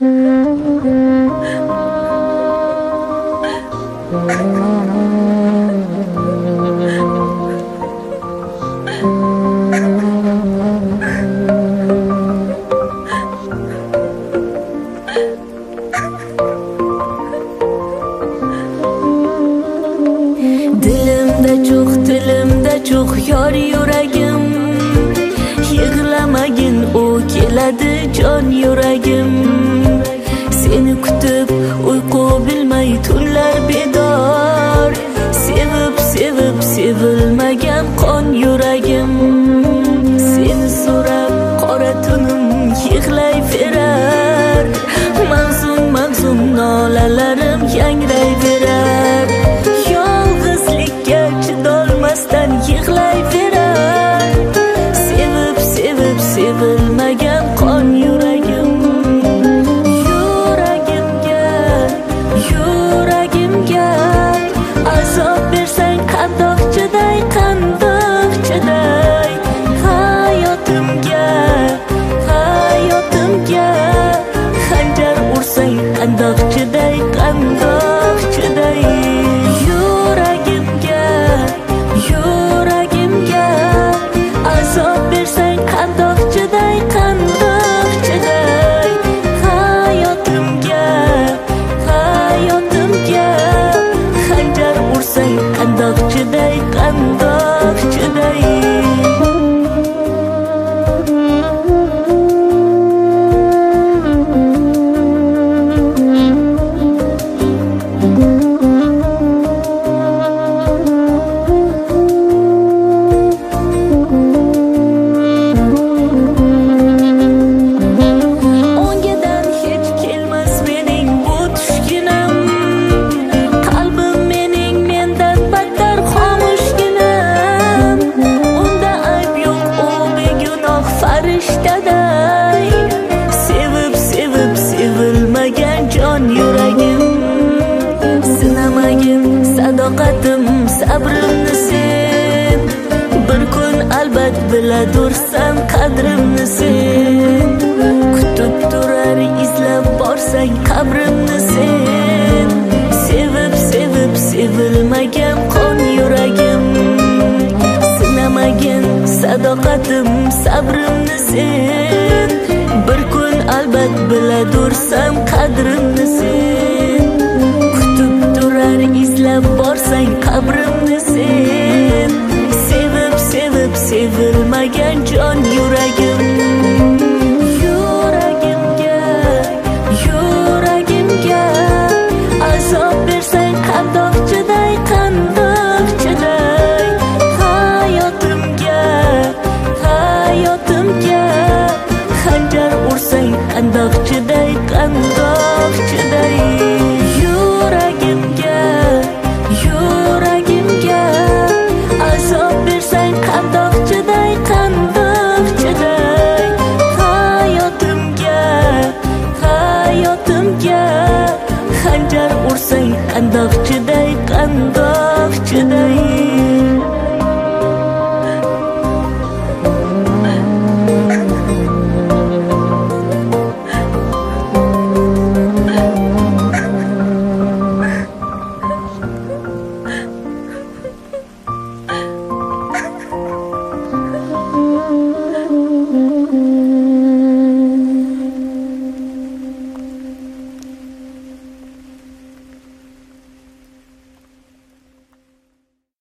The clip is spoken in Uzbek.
Dilimda çok yor yuragim, yig'lamagin u keladi jon yuragim. Seni kutib uyqu bilmay tunlar bedor, sevib sevilmagan qon yuragim. Seni so'rab qora tunim yig'layverar, mahzun nolalarim yangrayverar. Yolg'izlikka chidolmasdan yig'layverar, sevib sevilmagan qon yuragim. Yuragimga azob bersang qandoq chiday, hayotimga xanjar ursang qandoq chiday. Yuragimga azob bersang qandoq chiday, hayotimga xanjar ursang qandoq chiday. Sevib sevilmagan jon yuragim. Sinamagin sadoqatim, sabrimni sen. Bir kun albat biladursan qadrimni sen. Kutib turar izlab borsang qabrimni sen. Sevib sevilmagan qon yuragim. Sinamagin sadoqatim, sabrimni sen. Bir kun albat biladursam qadrimni sen. Kutib turar izlab borsang qabrimni sen. Sevib sevilmagan jon yuragim. Yuragimga azob bersang qandoq chiday, hayotimga xanjar ursang qandoq chiday.